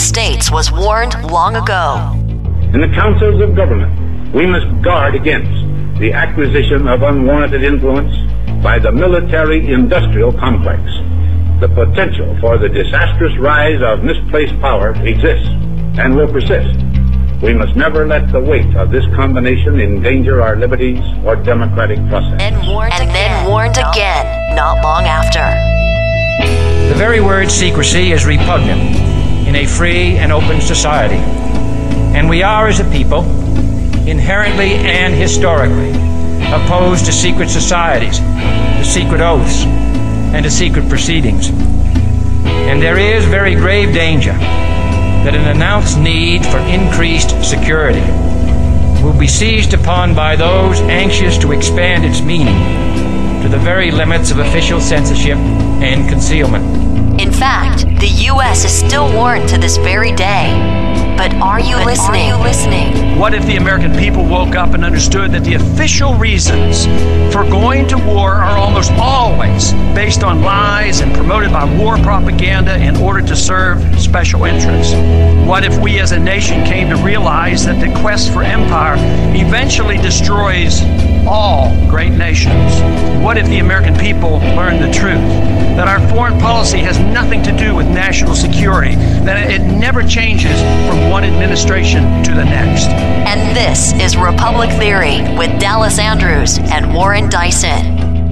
States was warned long ago. In the councils of government, we must guard against the acquisition of unwarranted influence by the military-industrial complex. The potential for the disastrous rise of misplaced power exists and will persist. We must never let the weight of this combination endanger our liberties or democratic process. And then warned again, not long after. The very word secrecy is repugnant in a free and open society. And we are, as a people, inherently and historically opposed to secret societies, to secret oaths, and to secret proceedings. And there is very grave danger that an announced need for increased security will be seized upon by those anxious to expand its meaning to the very limits of official censorship and concealment. In fact, the U.S. is still warned to this very day. But are you listening? What if the American people woke up and understood that the official reasons for going to war are almost always based on lies and promoted by war propaganda in order to serve special interests? What if we as a nation came to realize that the quest for empire eventually destroys all great nations? What if the American people learned the truth, that our foreign policy has nothing to do with national security, that it never changes from one administration to the next? And this is Republic Theory with Dallas Andrews and Warren Dyson.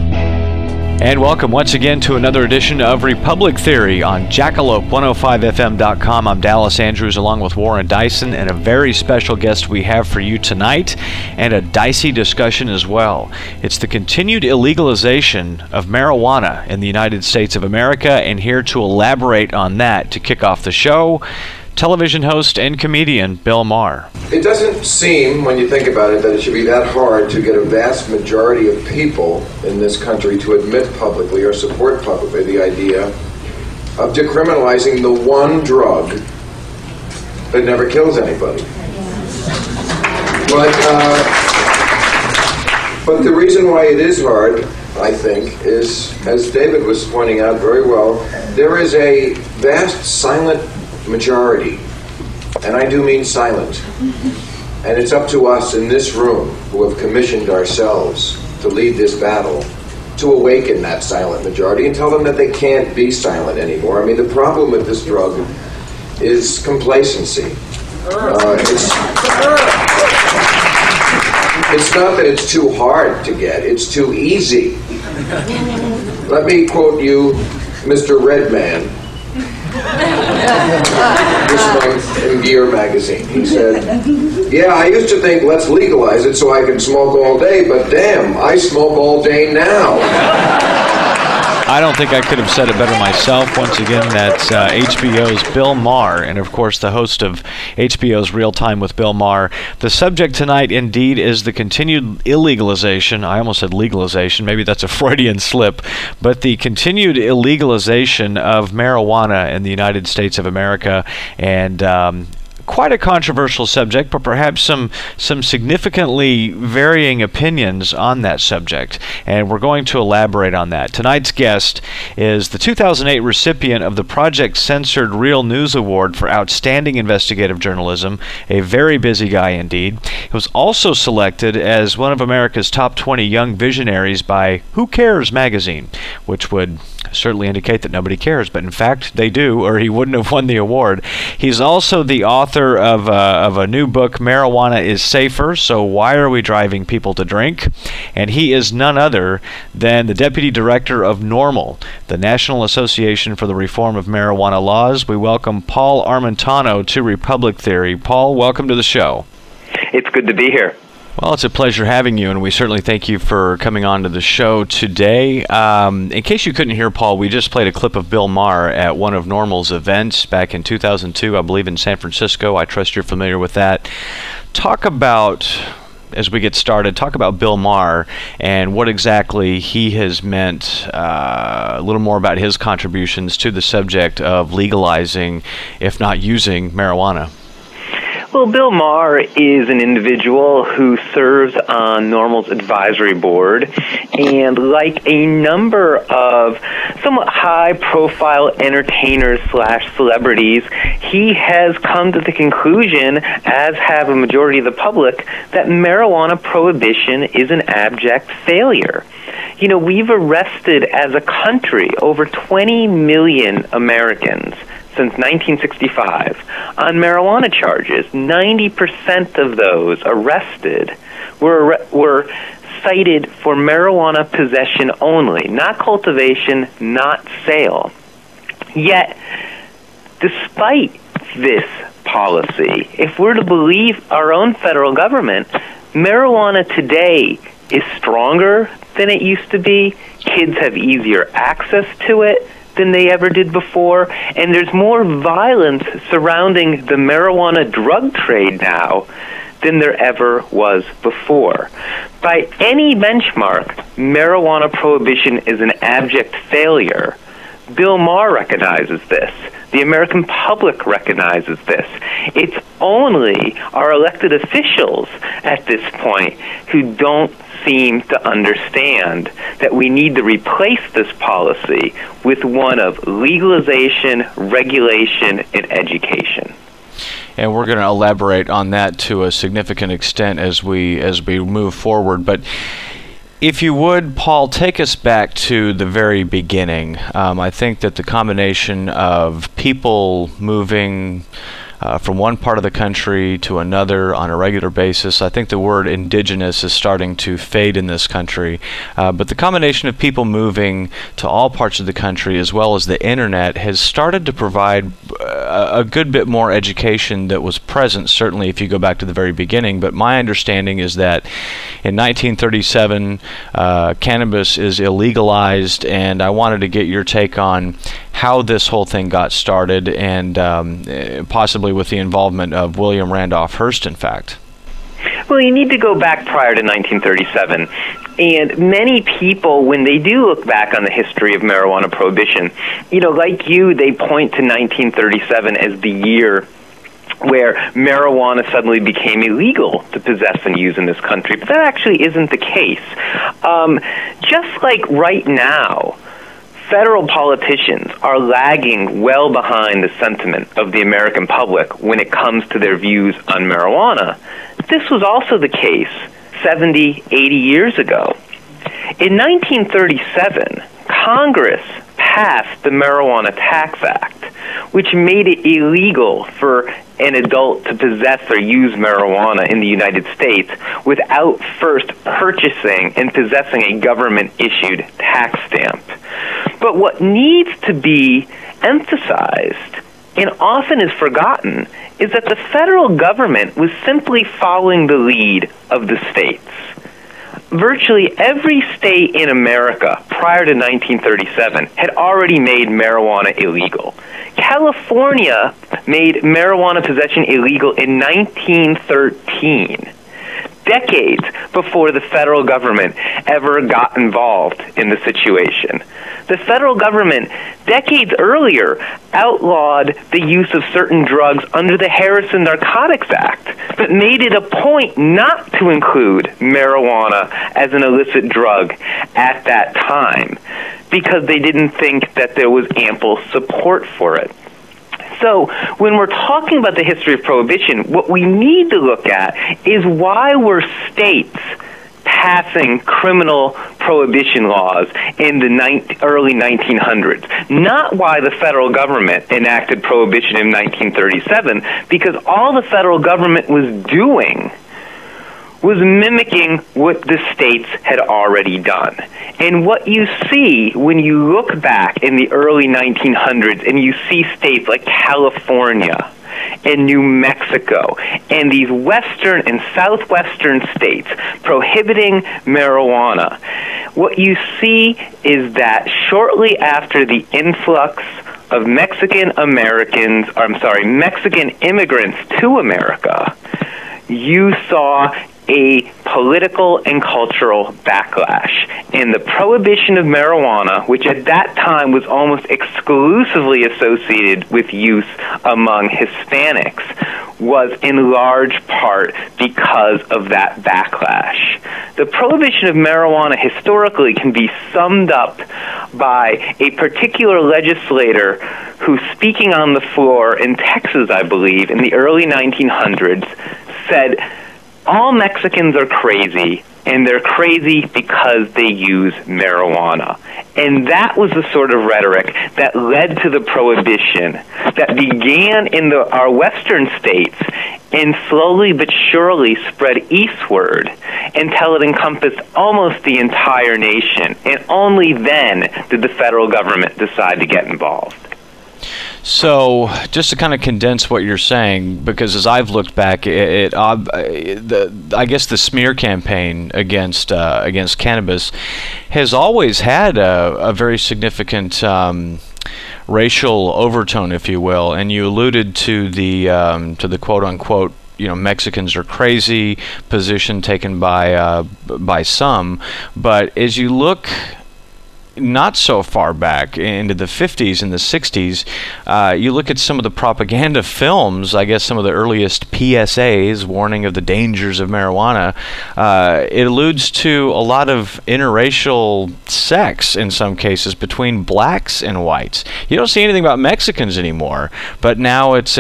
And welcome once again to another edition of Republic Theory on Jackalope105fm.com. I'm Dallas Andrews along with Warren Dyson, and a very special guest we have for you tonight, and a dicey discussion as well. It's the continued illegalization of marijuana in the United States of America, and here to elaborate on that to kick off the show, television host and comedian Bill Maher. It doesn't seem, when you think about it, that it should be that hard to get a vast majority of people in this country to admit publicly or support publicly the idea of decriminalizing the one drug that never kills anybody. But the reason why it is hard, I think, is, as David was pointing out very well, there is a vast silent majority, and I do mean silent, and it's up to us in this room who have commissioned ourselves to lead this battle to awaken that silent majority and tell them that they can't be silent anymore. I mean, the problem with this drug is complacency. It's not that it's too hard to get, it's too easy. Let me quote you Mr. Redman this month in Gear magazine. He said, "Yeah, I used to think let's legalize it so I can smoke all day, but damn, I smoke all day now." I don't think I could have said it better myself. Once again, that's HBO's Bill Maher, and of course the host of HBO's Real Time with Bill Maher. The subject tonight, indeed, is the continued illegalization. I almost said legalization. Maybe that's a Freudian slip. But the continued illegalization of marijuana in the United States of America, and quite a controversial subject, but perhaps some significantly varying opinions on that subject, and we're going to elaborate on that. Tonight's guest is the 2008 recipient of the Project Censored Real News Award for Outstanding Investigative Journalism, a very busy guy indeed. He was also selected as one of America's top 20 young visionaries by Who Cares magazine, which would certainly indicate that nobody cares, but in fact they do, or he wouldn't have won the award. He's also the author of a new book, Marijuana is Safer, So Why Are We Driving People to Drink? And he is none other than the Deputy Director of NORML, the National Association for the Reform of Marijuana Laws. We welcome Paul Armentano to Republic Theory. Paul, welcome to the show. It's good to be here. Well, it's a pleasure having you, and we certainly thank you for coming on to the show today. In case you couldn't hear, Paul, we just played a clip of Bill Maher at one of NORML's events back in 2002, I believe, in San Francisco. I trust you're familiar with that. Talk about, as we get started, talk about Bill Maher and what exactly he has meant, a little more about his contributions to the subject of legalizing, if not using, marijuana. Well, Bill Maher is an individual who serves on NORML's advisory board, and like a number of somewhat high-profile entertainers/celebrities, he has come to the conclusion, as have a majority of the public, that marijuana prohibition is an abject failure. You know, we've arrested as a country over 20 million Americans since 1965 on marijuana charges. 90% of those arrested were cited for marijuana possession only, not cultivation, not sale. Yet, despite this policy, if we're to believe our own federal government, marijuana today is stronger than it used to be. Kids have easier access to it than they ever did before, and there's more violence surrounding the marijuana drug trade now than there ever was before. By any benchmark, marijuana prohibition is an abject failure. Bill Maher recognizes this. The American public recognizes this. It's only our elected officials at this point who don't seem to understand that we need to replace this policy with one of legalization, regulation, and education. And we're going to elaborate on that to a significant extent as we move forward. But if you would, Paul, take us back to the very beginning. I think that the combination of people moving from one part of the country to another on a regular basis, I think the word indigenous is starting to fade in this country. But the combination of people moving to all parts of the country as well as the internet has started to provide a good bit more education that was present, certainly if you go back to the very beginning. But my understanding is that in 1937, cannabis is illegalized, and I wanted to get your take on how this whole thing got started, and possibly with the involvement of William Randolph Hearst, in fact. Well, you need to go back prior to 1937. And many people, when they do look back on the history of marijuana prohibition, you know, like you, they point to 1937 as the year where marijuana suddenly became illegal to possess and use in this country. But that actually isn't the case. Just like right now, federal politicians are lagging well behind the sentiment of the American public when it comes to their views on marijuana. This was also the case 70, 80 years ago. In 1937, Congress passed the Marijuana Tax Act, which made it illegal for an adult to possess or use marijuana in the United States without first purchasing and possessing a government-issued tax stamp. But what needs to be emphasized, and often is forgotten, is that the federal government was simply following the lead of the states. Virtually every state in America prior to 1937 had already made marijuana illegal. California made marijuana possession illegal in 1913, decades before the federal government ever got involved in the situation. The federal government, decades earlier, outlawed the use of certain drugs under the Harrison Narcotics Act, but made it a point not to include marijuana as an illicit drug at that time, because they didn't think that there was ample support for it. So when we're talking about the history of prohibition, what we need to look at is why were states passing criminal prohibition laws in the early 1900s. Not why the federal government enacted prohibition in 1937, because all the federal government was doing was mimicking what the states had already done. And what you see when you look back in the early 1900s and you see states like California and New Mexico and these western and southwestern states prohibiting marijuana, what you see is that shortly after the influx of Mexican immigrants to America, you saw a political and cultural backlash. And the prohibition of marijuana, which at that time was almost exclusively associated with use among Hispanics, was in large part because of that backlash. The prohibition of marijuana historically can be summed up by a particular legislator who, speaking on the floor in Texas, I believe, in the early 1900s, said, "All Mexicans are crazy, and they're crazy because they use marijuana." And that was the sort of rhetoric that led to the prohibition that began in our western states and slowly but surely spread eastward until it encompassed almost the entire nation. And only then did the federal government decide to get involved. So, just to kind of condense what you're saying, because as I've looked back, I guess the smear campaign against cannabis has always had a very significant racial overtone, if you will. And you alluded to the quote unquote, Mexicans are crazy position taken by some, but as you look not so far back into the 50s and the 60s, you look at some of the propaganda films, I guess some of the earliest PSAs, warning of the dangers of marijuana, it alludes to a lot of interracial sex in some cases between blacks and whites. You don't see anything about Mexicans anymore, but now it's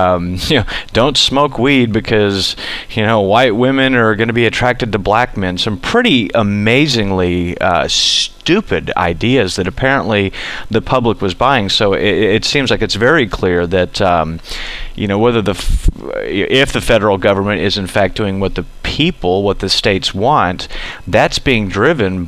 don't smoke weed because, white women are going to be attracted to black men. Some pretty amazingly stupid ideas that apparently the public was buying. So it seems like it's very clear that whether if the federal government is in fact doing what the people, what the states want, that's being driven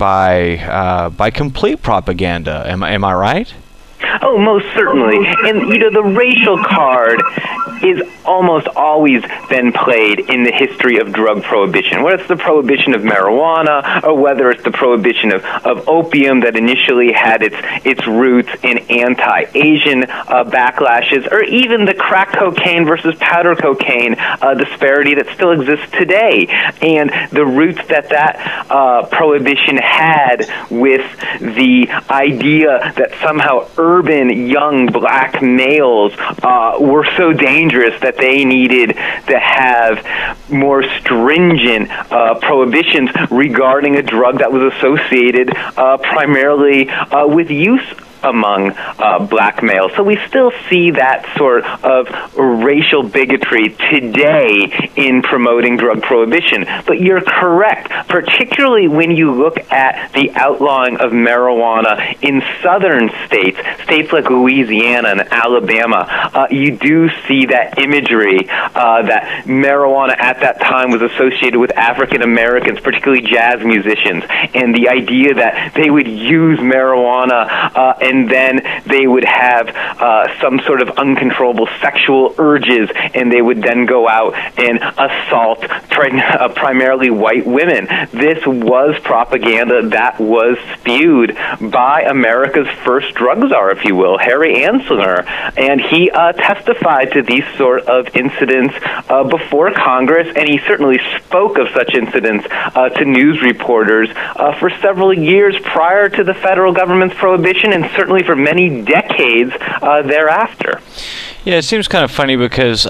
by complete propaganda. Am I right? Oh, most certainly. And, the racial card is almost always been played in the history of drug prohibition, whether it's the prohibition of marijuana or whether it's the prohibition of opium that initially had its roots in anti-Asian backlashes, or even the crack cocaine versus powder cocaine disparity that still exists today, and the roots that prohibition had with the idea that somehow urban young black males were so dangerous that they needed to have more stringent prohibitions regarding a drug that was associated primarily with use among black males. So we still see that sort of racial bigotry today in promoting drug prohibition. But you're correct, particularly when you look at the outlawing of marijuana in southern states like Louisiana and Alabama. You do see that imagery that marijuana at that time was associated with African Americans, particularly jazz musicians, and the idea that they would use marijuana and then they would have some sort of uncontrollable sexual urges, and they would then go out and assault primarily white women. This was propaganda that was spewed by America's first drug czar, if you will, Harry Anslinger, and he testified to these sort of incidents before Congress, and he certainly spoke of such incidents to news reporters for several years prior to the federal government's prohibition, and certainly for many decades thereafter. Yeah, it seems kind of funny because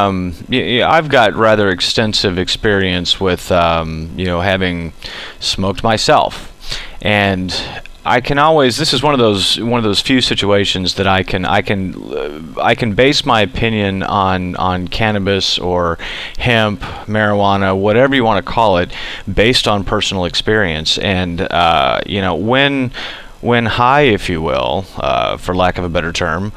I've got rather extensive experience with having smoked myself, and I can always. This is one of those few situations that I can base my opinion on cannabis or hemp, marijuana, whatever you want to call it, based on personal experience. And when high, if you will, for lack of a better term,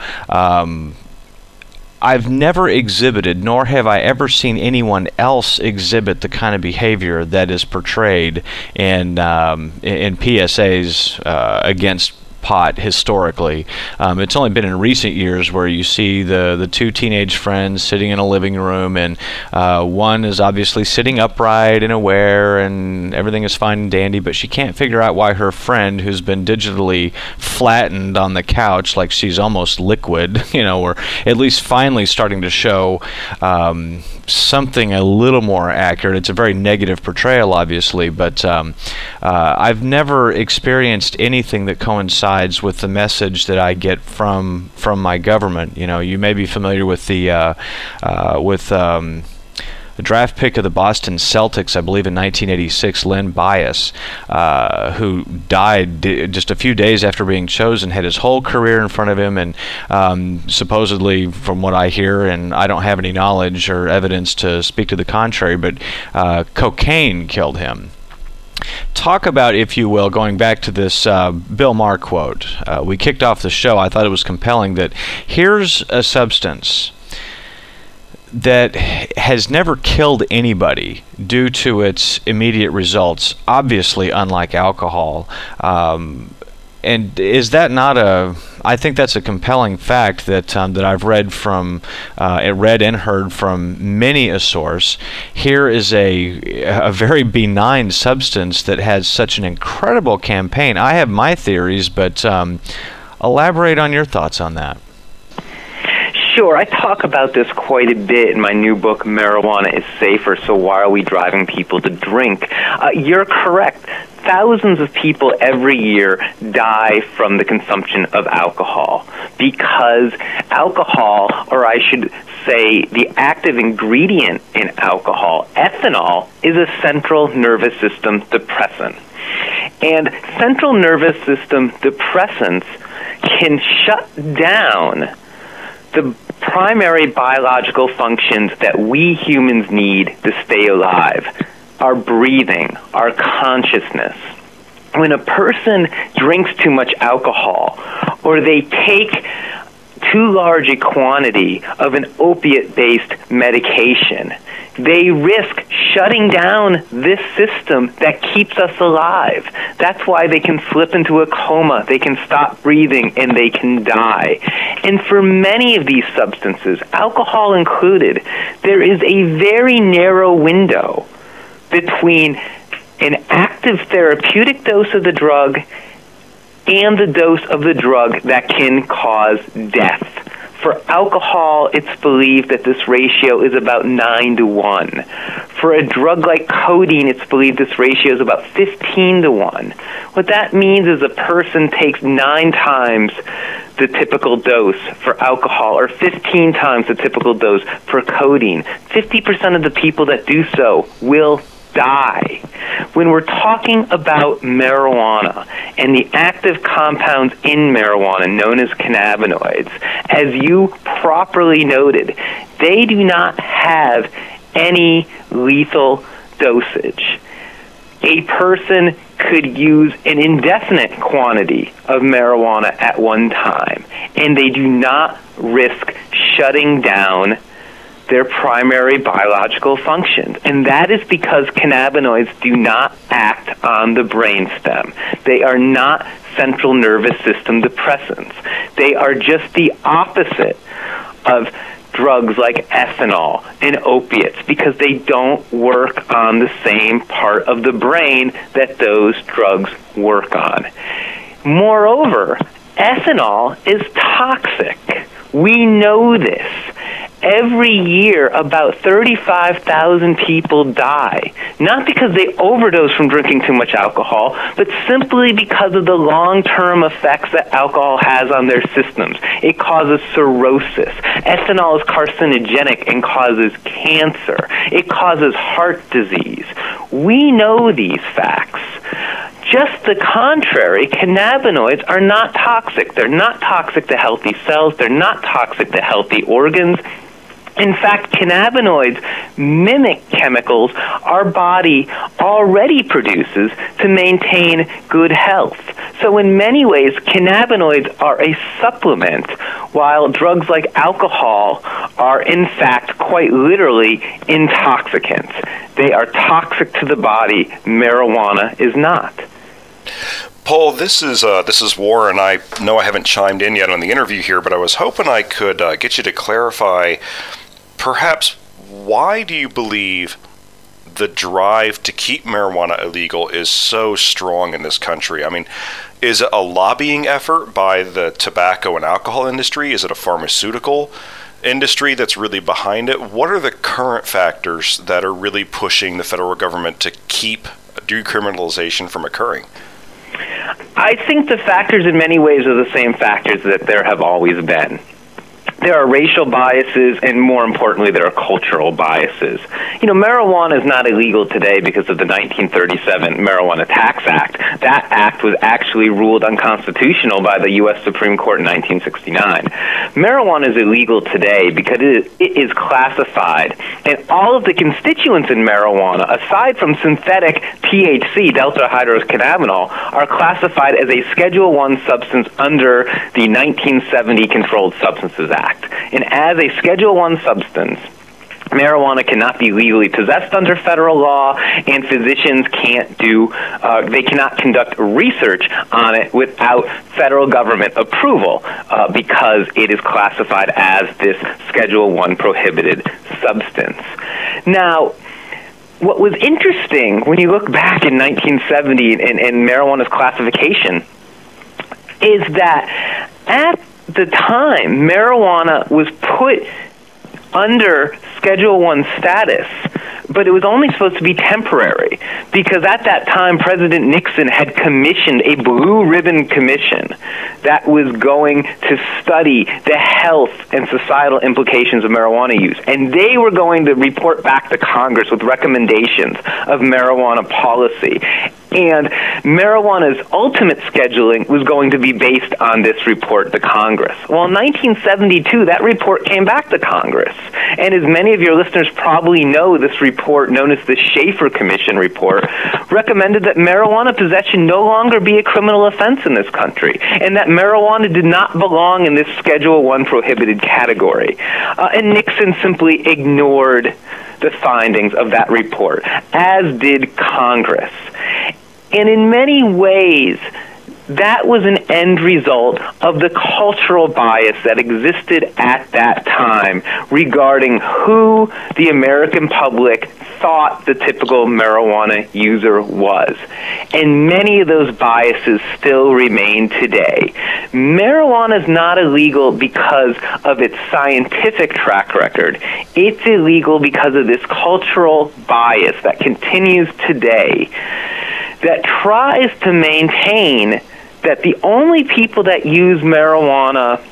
I've never exhibited, nor have I ever seen anyone else exhibit the kind of behavior that is portrayed in PSAs against pot historically. It's only been in recent years where you see the two teenage friends sitting in a living room, and one is obviously sitting upright and aware, and everything is fine and dandy, but she can't figure out why her friend, who's been digitally flattened on the couch like she's almost liquid, or at least finally starting to show something a little more accurate. It's a very negative portrayal, obviously, but I've never experienced anything that coincides with the message that I get from my government. You may be familiar with the draft pick of the Boston Celtics, I believe in 1986, Len Bias, who died just a few days after being chosen, had his whole career in front of him, and supposedly, from what I hear, and I don't have any knowledge or evidence to speak to the contrary, but cocaine killed him. Talk about, if you will, going back to this Bill Maher quote. We kicked off the show. I thought it was compelling that here's a substance that has never killed anybody due to its immediate results, obviously unlike alcohol. And is that not I think that's a compelling fact that I've read and heard from many a source. Here is a very benign substance that has such an incredible campaign. I have my theories, but elaborate on your thoughts on that. Sure, I talk about this quite a bit in my new book, Marijuana is Safer, So Why Are We Driving People to Drink? You're correct. Thousands of people every year die from the consumption of alcohol because alcohol, or I should say the active ingredient in alcohol, ethanol, is a central nervous system depressant. And central nervous system depressants can shut down the primary biological functions that we humans need to stay alive: our breathing, our consciousness. When a person drinks too much alcohol, or they take too large a quantity of an opiate-based medication, they risk shutting down this system that keeps us alive. That's why they can slip into a coma, they can stop breathing, and they can die. And for many of these substances, alcohol included, there is a very narrow window between an active therapeutic dose of the drug and the dose of the drug that can cause death. For alcohol, it's believed that this ratio is about 9-1. For a drug like codeine, it's believed this ratio is about 15-1. What that means is a person takes 9 times the typical dose for alcohol, or 15 times the typical dose for codeine. 50% of the people that do so will die. When we're talking about marijuana and the active compounds in marijuana known as cannabinoids, as you properly noted, they do not have any lethal dosage. A person could use an indefinite quantity of marijuana at one time, and they do not risk shutting down their primary biological functions. And that is because cannabinoids do not act on the brainstem. They are not central nervous system depressants. They are just the opposite of drugs like ethanol and opiates, because they don't work on the same part of the brain that those drugs work on. Moreover, ethanol is toxic. We know this. Every year, about 35,000 people die, not because they overdose from drinking too much alcohol, but simply because of the long-term effects that alcohol has on their systems. It causes cirrhosis. Ethanol is carcinogenic and causes cancer. It causes heart disease. We know these facts. Just the contrary, cannabinoids are not toxic. They're not toxic to healthy cells. They're not toxic to healthy organs. In fact, cannabinoids mimic chemicals our body already produces to maintain good health. So in many ways, cannabinoids are a supplement, while drugs like alcohol are in fact quite literally intoxicants. They are toxic to the body. Marijuana is not. Paul, this is Warren. I know I haven't chimed in yet on the interview here, but I was hoping I could get you to clarify, perhaps, why do you believe the drive to keep marijuana illegal is so strong in this country? I mean, is it a lobbying effort by the tobacco and alcohol industry? Is it a pharmaceutical industry that's really behind it? What are the current factors that are really pushing the federal government to keep decriminalization from occurring? I think the factors in many ways are the same factors that there have always been. There are racial biases, and more importantly, there are cultural biases. Marijuana is not illegal today because of the 1937 Marijuana Tax Act. That act was actually ruled unconstitutional by the U.S. Supreme Court in 1969. Marijuana is illegal today because it is classified, and all of the constituents in marijuana, aside from synthetic THC, delta-hydrocannabinol, are classified as a Schedule I substance under the 1970 Controlled Substances Act. And as a Schedule I substance, marijuana cannot be legally possessed under federal law, and physicians they cannot conduct research on it without federal government approval because it is classified as this Schedule I prohibited substance. Now, what was interesting when you look back in 1970 and marijuana's classification is that at the time, marijuana was put under Schedule I status, but it was only supposed to be temporary because at that time, President Nixon had commissioned a blue ribbon commission that was going to study the health and societal implications of marijuana use. And they were going to report back to Congress with recommendations of marijuana policy. And marijuana's ultimate scheduling was going to be based on this report to Congress. Well, in 1972, that report came back to Congress. And as many of your listeners probably know, this report, known as the Schaefer Commission report, recommended that marijuana possession no longer be a criminal offense in this country, and that marijuana did not belong in this Schedule I prohibited category. And Nixon simply ignored the findings of that report, as did Congress. And in many ways, that was an end result of the cultural bias that existed at that time regarding who the American public thought the typical marijuana user was. And many of those biases still remain today. Marijuana is not illegal because of its scientific track record. It's illegal because of this cultural bias that continues today that tries to maintain that the only people that use marijuana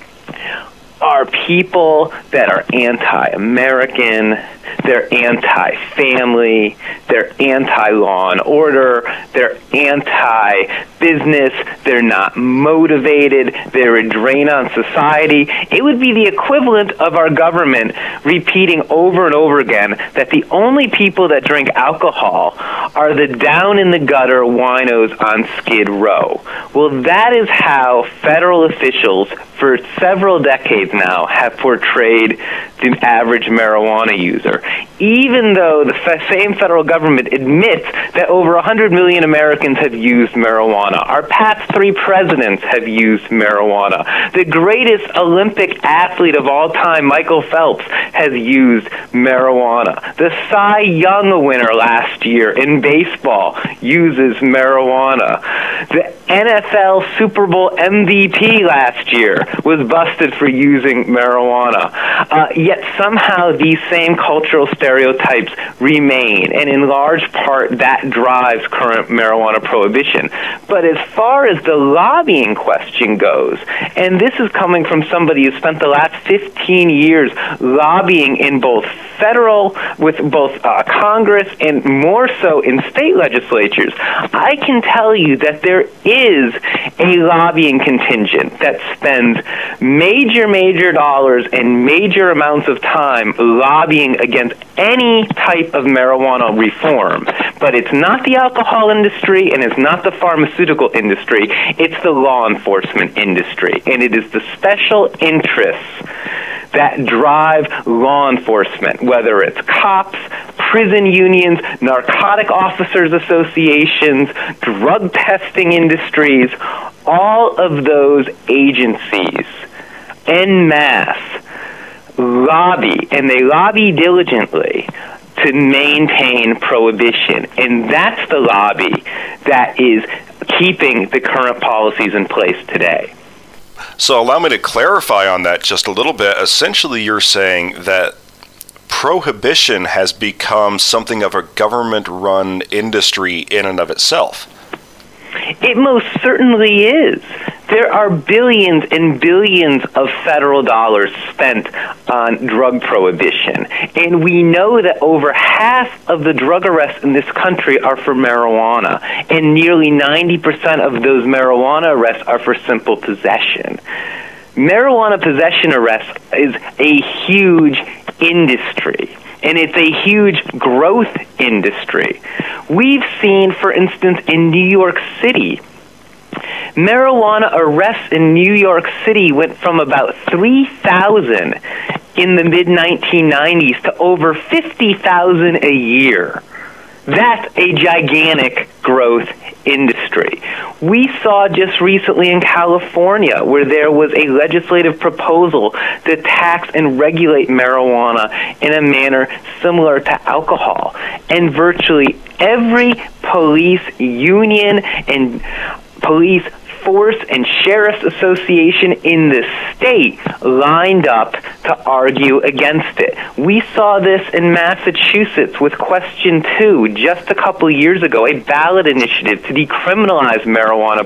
are people that are anti-American, they're anti-family, they're anti-law and order, they're anti-business, they're not motivated, they're a drain on society. It would be the equivalent of our government repeating over and over again that the only people that drink alcohol are the down-in-the-gutter winos on Skid Row. Well, that is how federal officials for several decades now have portrayed the average marijuana user, even though the same federal government admits that over 100 million Americans have used marijuana. Our past 3 presidents have used marijuana. The greatest Olympic athlete of all time, Michael Phelps, has used marijuana. The Cy Young winner last year in baseball uses marijuana. The NFL Super Bowl MVP last year was busted for using marijuana. Yet somehow these same cultural stereotypes remain, and in large part that drives current marijuana prohibition. But as far as the lobbying question goes, and this is coming from somebody who spent the last 15 years lobbying in both federal, with both Congress and more so in state legislatures, I can tell you that there is a lobbying contingent that spends major dollars and major amounts of time lobbying against any type of marijuana reform. But it's not the alcohol industry and it's not the pharmaceutical industry, it's the law enforcement industry. And it is the special interests that drive law enforcement, whether it's cops, prison unions, narcotic officers associations, drug testing industries, all of those agencies en masse lobby, and they lobby diligently to maintain prohibition. And that's the lobby that is keeping the current policies in place today. So allow me to clarify on that just a little bit. Essentially, you're saying that prohibition has become something of a government-run industry in and of itself. It most certainly is. There are billions and billions of federal dollars spent on drug prohibition. And we know that over half of the drug arrests in this country are for marijuana. And nearly 90% of those marijuana arrests are for simple possession. Marijuana possession arrests is a huge industry. And it's a huge growth industry. We've seen, for instance, in New York City, marijuana arrests in New York City went from about 3,000 in the mid-1990s to over 50,000 a year. That's a gigantic growth industry. We saw just recently in California where there was a legislative proposal to tax and regulate marijuana in a manner similar to alcohol. And virtually every police union and police force and sheriff's association in the state lined up to argue against it. We saw this in Massachusetts with Question 2 just a couple years ago, a ballot initiative to decriminalize marijuana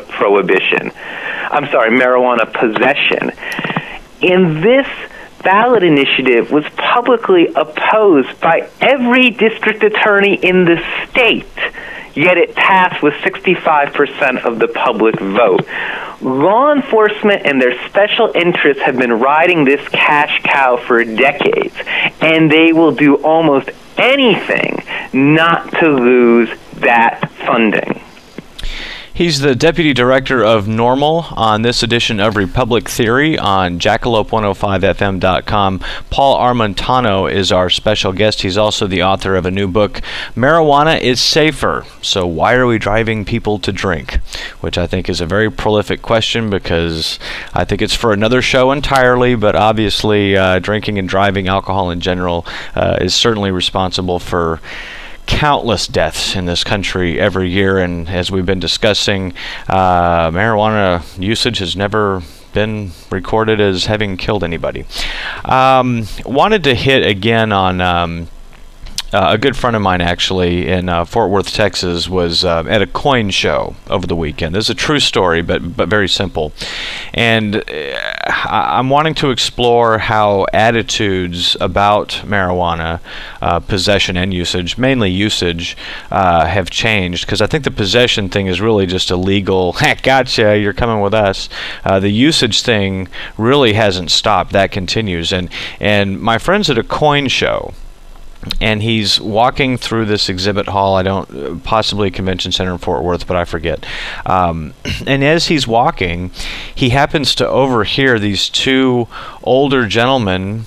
possession. And this ballot initiative was publicly opposed by every district attorney in the state. Yet it passed with 65% of the public vote. Law enforcement and their special interests have been riding this cash cow for decades, and they will do almost anything not to lose that funding. He's the Deputy Director of NORML on this edition of Republic Theory on Jackalope105fm.com. Paul Armentano is our special guest. He's also the author of a new book, Marijuana is Safer, So Why Are We Driving People to Drink? Which I think is a very prolific question because I think it's for another show entirely, but obviously drinking and driving, alcohol in general, is certainly responsible for countless deaths in this country every year, and as we've been discussing, marijuana usage has never been recorded as having killed anybody. Wanted to hit again on a good friend of mine actually in Fort Worth, Texas was at a coin show over the weekend. This is a true story, but very simple. And I'm wanting to explore how attitudes about marijuana possession and usage, mainly usage, have changed. Because I think the possession thing is really just a legal, gotcha, you're coming with us. The usage thing really hasn't stopped. That continues. And my friend's at a coin show. And he's walking through this exhibit hall. Possibly a convention center in Fort Worth, but I forget. And as he's walking, he happens to overhear these two older gentlemen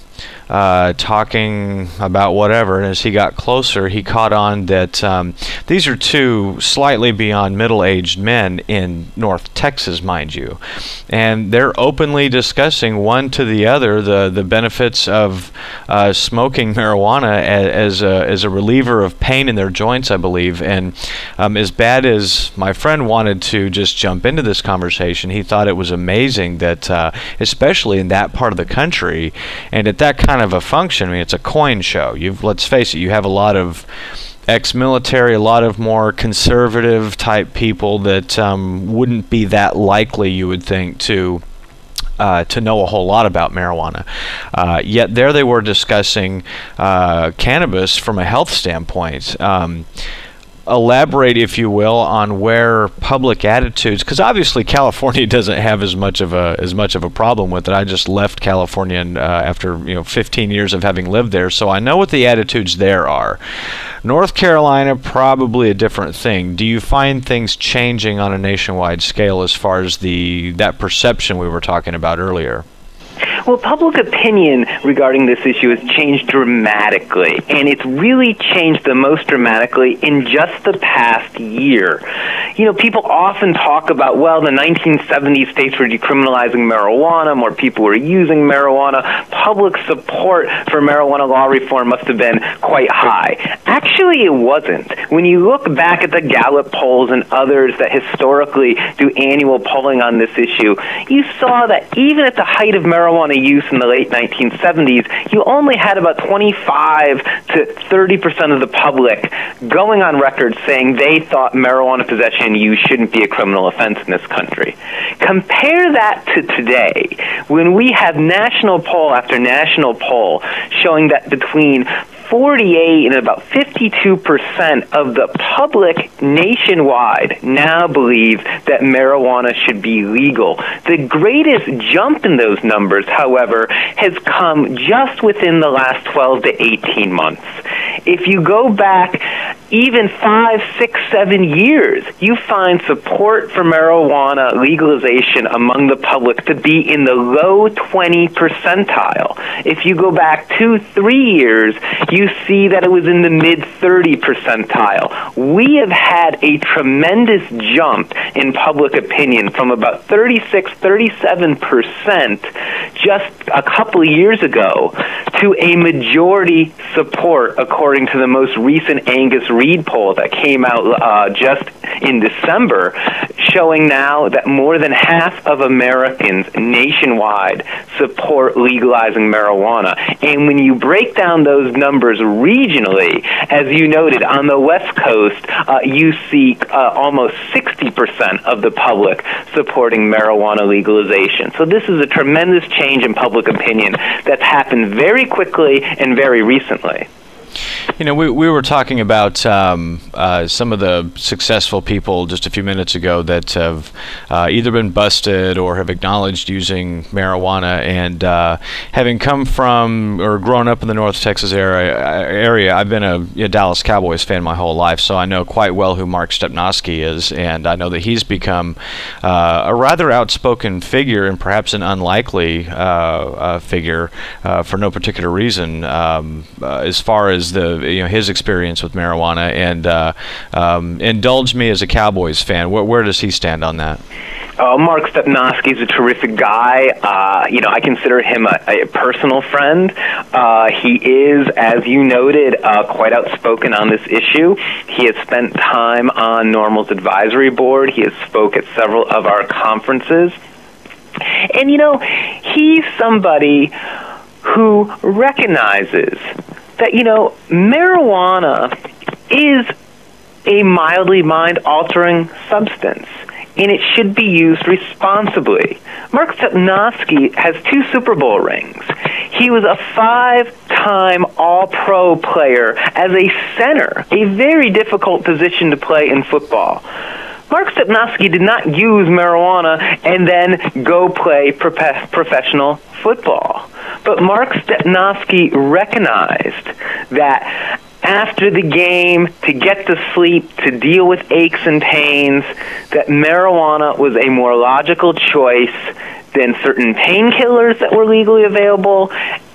talking about whatever, and as he got closer, he caught on that these are two slightly beyond middle-aged men in North Texas, mind you, and they're openly discussing one to the other the benefits of smoking marijuana as a reliever of pain in their joints, I believe. And as bad as my friend wanted to just jump into this conversation, he thought it was amazing that, especially in that part of the country, and at that kind of a function, I mean, it's a coin show. Let's face it, you have a lot of ex-military, a lot of more conservative type people that wouldn't be that likely, you would think, to know a whole lot about marijuana. Yet there they were discussing cannabis from a health standpoint. Elaborate, if you will, on where public attitudes, because obviously California doesn't have as much of a problem with it. I just left California after 15 years of having lived there, so I know what the attitudes there are. North Carolina, probably a different thing. Do you find things changing on a nationwide scale as far as that perception we were talking about earlier? Well, public opinion regarding this issue has changed dramatically, and it's really changed the most dramatically in just the past year. You know, people often talk about, well, the 1970s states were decriminalizing marijuana, more people were using marijuana, public support for marijuana law reform must have been quite high. Actually, it wasn't. When you look back at the Gallup polls and others that historically do annual polling on this issue, you saw that even at the height of marijuana use in the late 1970s, you only had about 25 to 30% of the public going on record saying they thought marijuana possession and use shouldn't be a criminal offense in this country. Compare that to today, when we have national poll after national poll showing that between 48 and about 52% of the public nationwide now believe that marijuana should be legal. The greatest jump in those numbers, however, has come just within the last 12 to 18 months. If you go back even 5, 6, 7 years, you find support for marijuana legalization among the public to be in the low 20 percentile. If you go back 2, 3 years, you see that it was in the mid 30 percentile. We have had a tremendous jump in public opinion from about 36, 37% just a couple of years ago to a majority support, according to the most recent Angus Reid poll that came out just in December, showing now that more than half of Americans nationwide support legalizing marijuana. And when you break down those numbers regionally, as you noted, on the West Coast, you see almost 60% of the public supporting marijuana legalization. So this is a tremendous change in public opinion that's happened very quickly and very recently. You know, we were talking about some of the successful people just a few minutes ago that have either been busted or have acknowledged using marijuana. And having come from or grown up in the North Texas area, I've been a Dallas Cowboys fan my whole life, so I know quite well who Mark Stepnoski is, and I know that he's become a rather outspoken figure and perhaps an unlikely figure for no particular reason as far as his experience with marijuana, and indulge me as a Cowboys fan. Where does he stand on that? Mark Stepnoski is a terrific guy. I consider him a personal friend. He is, as you noted, quite outspoken on this issue. He has spent time on NORML's advisory board. He has spoke at several of our conferences. And, he's somebody who recognizes that, marijuana is a mildly mind-altering substance, and it should be used responsibly. Mark Stepnoski has 2 Super Bowl rings. He was a 5-time All-Pro player as a center, a very difficult position to play in football. Mark Stepnoski did not use marijuana and then go play professional football. But Mark Stepnoski recognized that after the game, to get to sleep, to deal with aches and pains, that marijuana was a more logical choice than certain painkillers that were legally available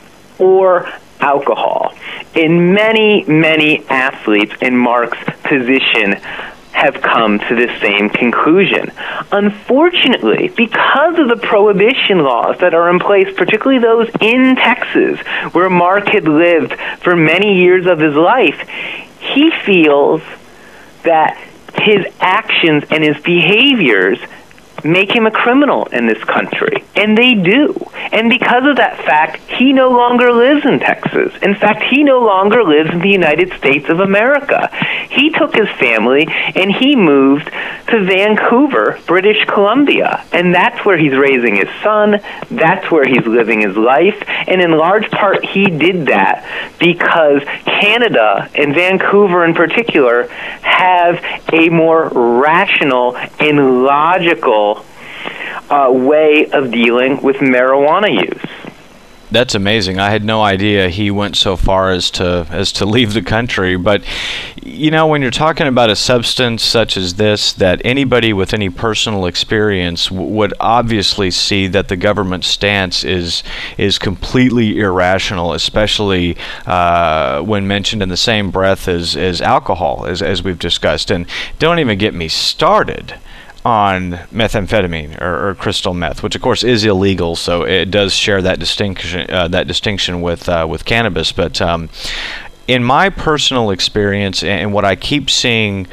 or alcohol. And many, many athletes in Mark's position have come to the same conclusion. Unfortunately, because of the prohibition laws that are in place, particularly those in Texas, where Mark had lived for many years of his life, he feels that his actions and his behaviors make him a criminal in this country. And they do. And because of that fact, he no longer lives in Texas. In fact, he no longer lives in the United States of America. He took his family and he moved to Vancouver, British Columbia. And that's where he's raising his son. That's where he's living his life. And in large part, he did that because Canada, and Vancouver in particular, have a more rational and logical way of dealing with marijuana use. That's amazing. I had no idea he went so far as to leave the country. But, you know, when you're talking about a substance such as this, that anybody with any personal experience would obviously see that the government stance is completely irrational, especially when mentioned in the same breath as alcohol, as we've discussed. And don't even get me started on methamphetamine or crystal meth, which of course is illegal, so it does share that distinction with cannabis. But in my personal experience, and what I keep seeing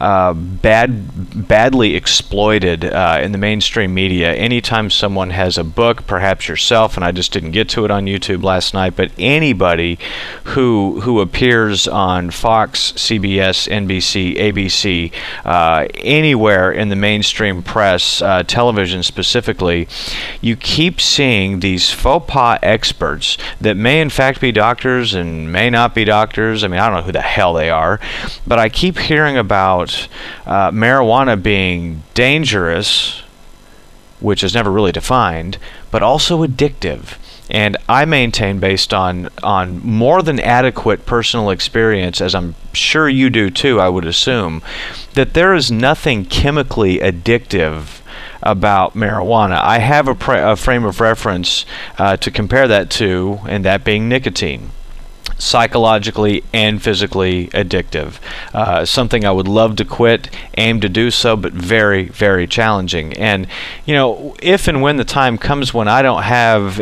badly exploited in the mainstream media, anytime someone has a book, perhaps yourself, and I just didn't get to it on YouTube last night, but anybody who appears on Fox, CBS, NBC, ABC, anywhere in the mainstream press, television specifically, you keep seeing these faux pas experts that may in fact be doctors and may not be doctors. I mean, I don't know who the hell they are, but I keep hearing about marijuana being dangerous, which is never really defined, but also addictive. And I maintain, based on more than adequate personal experience, as I'm sure you do too, I would assume, that there is nothing chemically addictive about marijuana. I have a frame of reference to compare that to, and that being nicotine. Psychologically and physically addictive. Something I would love to quit, aim to do so, but very, very challenging. And, you know, if and when the time comes when I don't have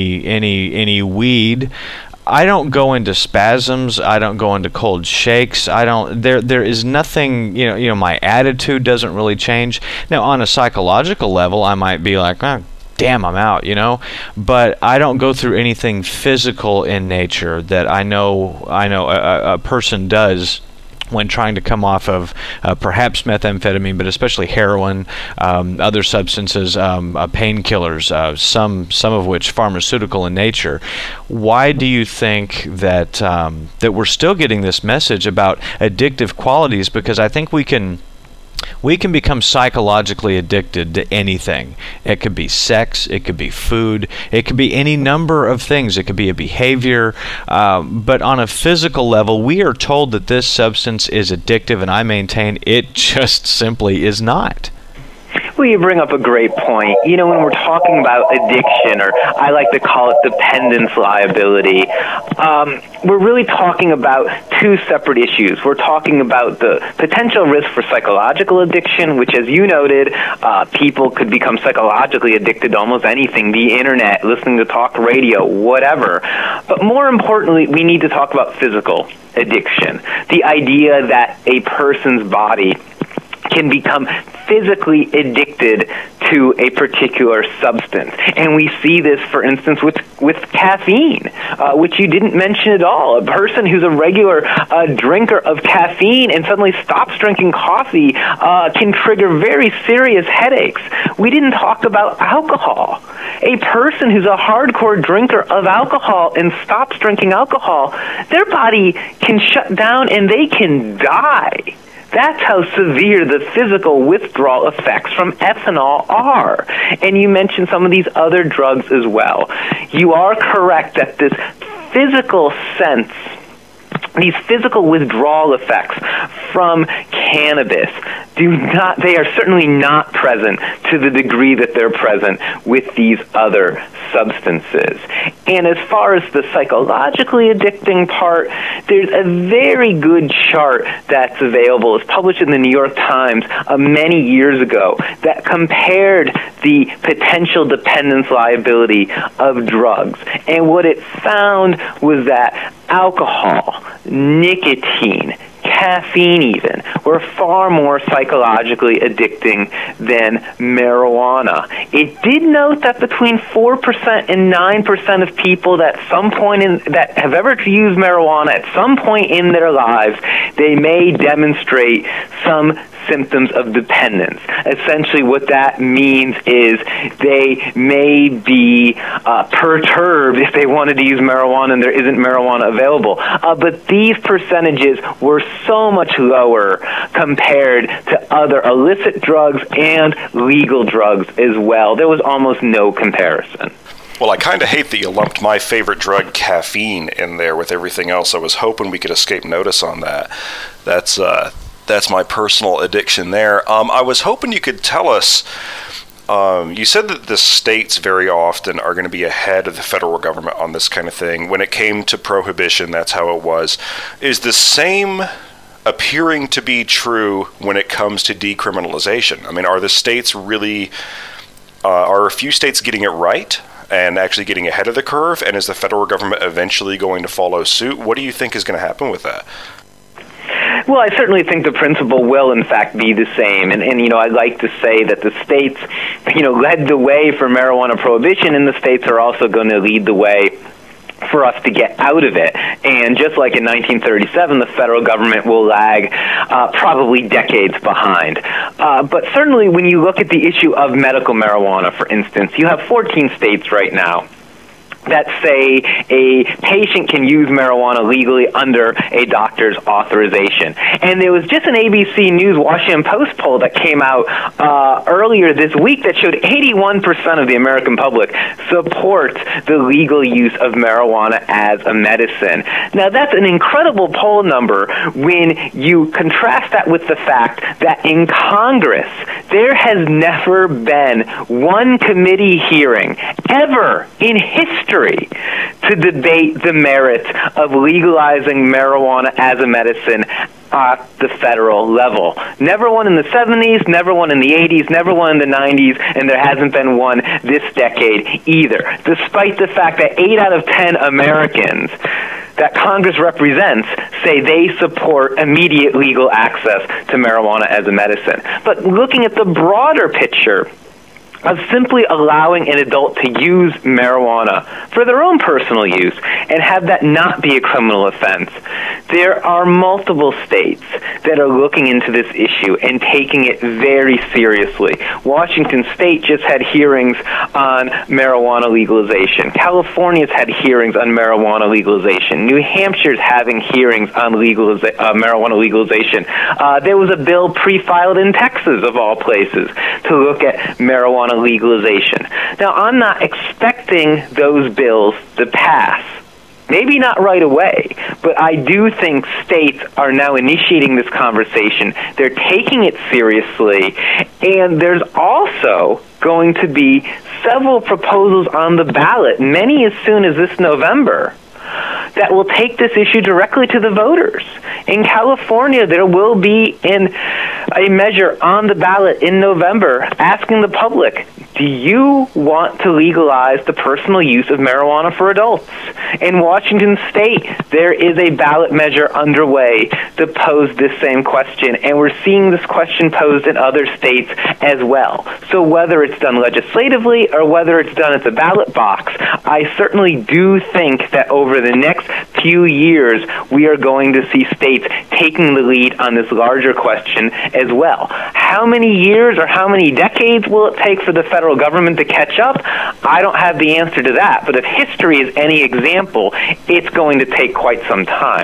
any weed, I don't go into spasms. I don't go into cold shakes. There is nothing, you know, my attitude doesn't really change. Now, on a psychological level, I might be like, damn, I'm out, you know, but I don't go through anything physical in nature that I know a person does when trying to come off of perhaps methamphetamine, but especially heroin, other substances, painkillers, some of which pharmaceutical in nature. Why do you think that that we're still getting this message about addictive qualities? Because I think we can become psychologically addicted to anything. It could be sex, it could be food, it could be any number of things. It could be a behavior, but on a physical level, we are told that this substance is addictive, and I maintain it just simply is not. Well, you bring up a great point. You know, when we're talking about addiction, or I like to call it dependence liability, we're really talking about two separate issues. We're talking about the potential risk for psychological addiction, which, as you noted, people could become psychologically addicted to almost anything, the internet, listening to talk radio, whatever. But more importantly, we need to talk about physical addiction, the idea that a person's body can become physically addicted to a particular substance. And we see this, for instance, with caffeine, which you didn't mention at all. A person who's a regular drinker of caffeine and suddenly stops drinking coffee can trigger very serious headaches. We didn't talk about alcohol. A person who's a hardcore drinker of alcohol and stops drinking alcohol, their body can shut down and they can die. That's how severe the physical withdrawal effects from ethanol are. And you mentioned some of these other drugs as well. You are correct that this physical sense, these physical withdrawal effects from cannabis they are certainly not present to the degree that they're present with these other substances. And as far as the psychologically addicting part, there's a very good chart that's available. It's published in the New York Times many years ago that compared the potential dependence liability of drugs. And what it found was that alcohol, nicotine, caffeine even, were far more psychologically addicting than marijuana. It did note that between 4% and 9% of people that have ever used marijuana at some point in their lives, they may demonstrate some symptoms of dependence. Essentially what that means is they may be perturbed if they wanted to use marijuana and there isn't marijuana available. But these percentages were so much lower compared to other illicit drugs and legal drugs as well. There was almost no comparison. Well, I kind of hate that you lumped my favorite drug, caffeine, in there with everything else. I was hoping we could escape notice on that. That's my personal addiction there. I was hoping you could tell us, you said that the states very often are going to be ahead of the federal government on this kind of thing. When it came to prohibition, that's how it was. Is the same appearing to be true when it comes to decriminalization? I mean, are the states really, are a few states getting it right and actually getting ahead of the curve? And is the federal government eventually going to follow suit? What do you think is going to happen with that? Well, I certainly think the principle will, in fact, be the same. And I'd like to say that the states, led the way for marijuana prohibition, and the states are also going to lead the way for us to get out of it. And just like in 1937, the federal government will lag probably decades behind. But certainly when you look at the issue of medical marijuana, for instance, you have 14 states right now that say a patient can use marijuana legally under a doctor's authorization. And there was just an ABC News Washington Post poll that came out earlier this week that showed 81% of the American public support the legal use of marijuana as a medicine. Now, that's an incredible poll number when you contrast that with the fact that in Congress, there has never been one committee hearing ever in history to debate the merits of legalizing marijuana as a medicine at the federal level. Never one in the 70s, never one in the 80s, never one in the 90s, and there hasn't been one this decade either, despite the fact that 8 out of 10 Americans that Congress represents say they support immediate legal access to marijuana as a medicine. But looking at the broader picture of simply allowing an adult to use marijuana for their own personal use and have that not be a criminal offense, there are multiple states that are looking into this issue and taking it very seriously. Washington State just had hearings on marijuana legalization. California's had hearings on marijuana legalization. New Hampshire's having hearings on marijuana legalization. There was a bill pre-filed in Texas, of all places, to look at marijuana legalization. Now, I'm not expecting those bills to pass. Maybe not right away, but I do think states are now initiating this conversation. They're taking it seriously, and there's also going to be several proposals on the ballot, many as soon as this November, that will take this issue directly to the voters. In California, there will be a measure on the ballot in November asking the public, do you want to legalize the personal use of marijuana for adults? In Washington State, there is a ballot measure underway to pose this same question, and we're seeing this question posed in other states as well. So whether it's done legislatively or whether it's done at the ballot box, I certainly do think that over the next few years, we are going to see states taking the lead on this larger question as well. How many years or how many decades will it take for the federal government to catch up? I don't have the answer to that, but if history is any example, it's going to take quite some time.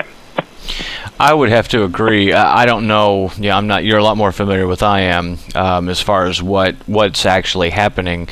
I would have to agree. I don't know. Yeah, I'm not. You're a lot more familiar with I am as far as what's actually happening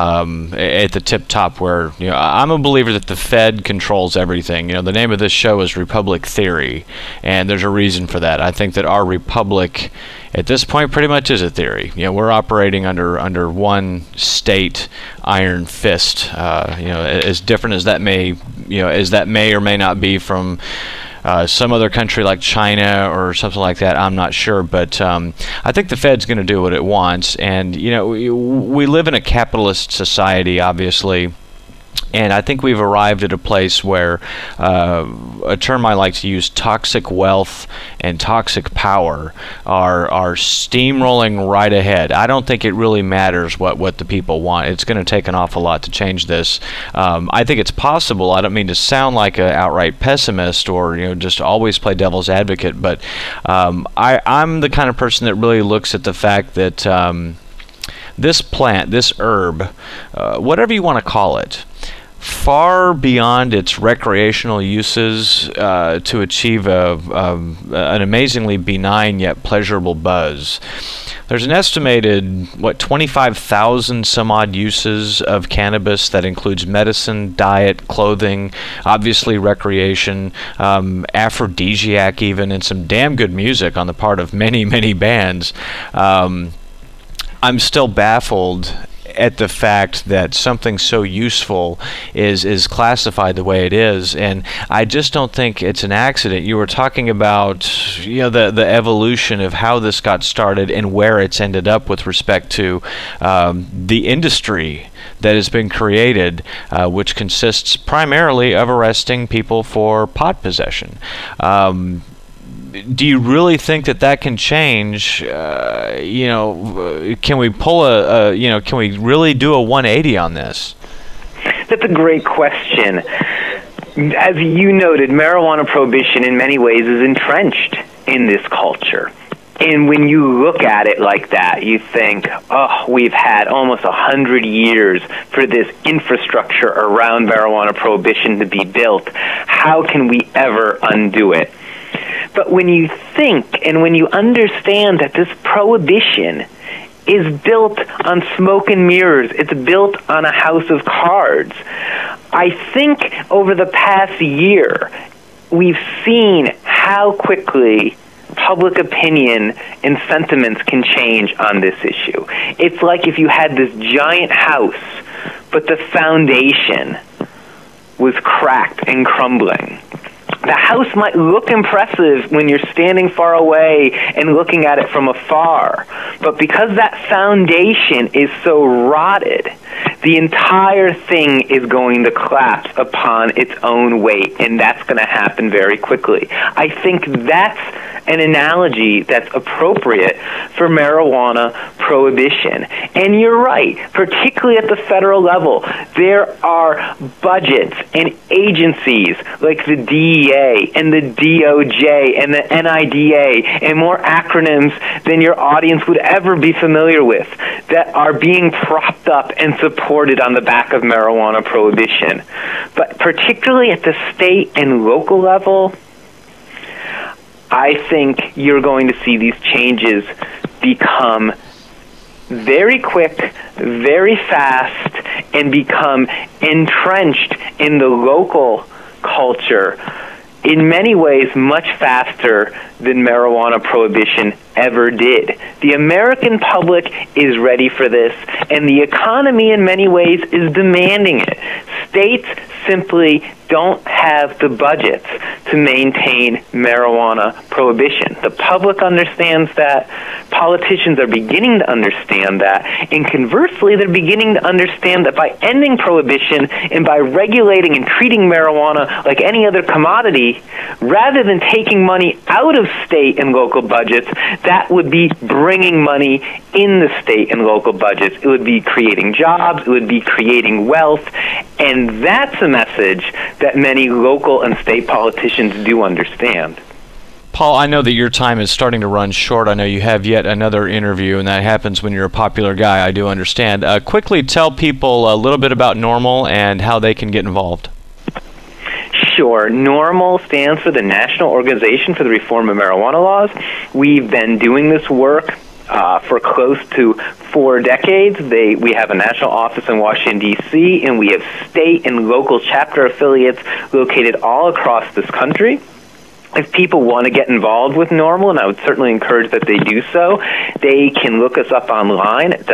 at the tip top. Where I'm a believer that the Fed controls everything. The name of this show is Republic Theory, and there's a reason for that. I think that our republic, at this point, pretty much is a theory. We're operating under one state iron fist. As different as that may or may not be from some other country like China or something like that, I'm not sure, but I think the Fed's going to do what it wants, and we live in a capitalist society, obviously. And I think we've arrived at a place where a term I like to use, toxic wealth and toxic power, are steamrolling right ahead. I don't think it really matters what the people want. It's going to take an awful lot to change this. I think it's possible. I don't mean to sound like an outright pessimist or just always play devil's advocate, but I'm the kind of person that really looks at the fact that this plant, this herb, whatever you want to call it, far beyond its recreational uses to achieve an amazingly benign yet pleasurable buzz, There's an estimated, 25,000 some odd uses of cannabis that includes medicine, diet, clothing, obviously recreation, aphrodisiac even, and some damn good music on the part of many, many bands. I'm still baffled at the fact that something so useful is classified the way it is, and I just don't think it's an accident. You were talking about the evolution of how this got started and where it's ended up with respect to the industry that has been created, which consists primarily of arresting people for pot possession. Do you really think that can change? Can we pull can we really do a 180 on this? That's a great question. As you noted, marijuana prohibition in many ways is entrenched in this culture. And when you look at it like that, you think, we've had almost 100 years for this infrastructure around marijuana prohibition to be built. How can we ever undo it? But when you think and when you understand that this prohibition is built on smoke and mirrors, it's built on a house of cards, I think over the past year, we've seen how quickly public opinion and sentiments can change on this issue. It's like if you had this giant house, but the foundation was cracked and crumbling. The house might look impressive when you're standing far away and looking at it from afar, but because that foundation is so rotted, the entire thing is going to collapse upon its own weight, and that's going to happen very quickly. I think that's an analogy that's appropriate for marijuana prohibition. And you're right, particularly at the federal level, there are budgets and agencies like the DEA and the DOJ and the NIDA and more acronyms than your audience would ever be familiar with that are being propped up and supported on the back of marijuana prohibition. But particularly at the state and local level, I think you're going to see these changes become very quick, very fast, and become entrenched in the local culture in many ways much faster than marijuana prohibition ever did. The American public is ready for this, and the economy in many ways is demanding it. States simply don't have the budgets to maintain marijuana prohibition. The public understands that. Politicians are beginning to understand that. And conversely, they're beginning to understand that by ending prohibition and by regulating and treating marijuana like any other commodity, rather than taking money out of state and local budgets, that would be bringing money in the state and local budgets. It would be creating jobs. It would be creating wealth. And that's a message that many local and state politicians do understand. Paul, I know that your time is starting to run short. I know you have yet another interview, and that happens when you're a popular guy. I do understand. Quickly tell people a little bit about NORML and how they can get involved. Sure. NORML stands for the National Organization for the Reform of Marijuana Laws. We've been doing this work for close to 4 decades. We have a national office in Washington, D.C., and we have state and local chapter affiliates located all across this country. If people want to get involved with NORML, and I would certainly encourage that they do so, they can look us up online at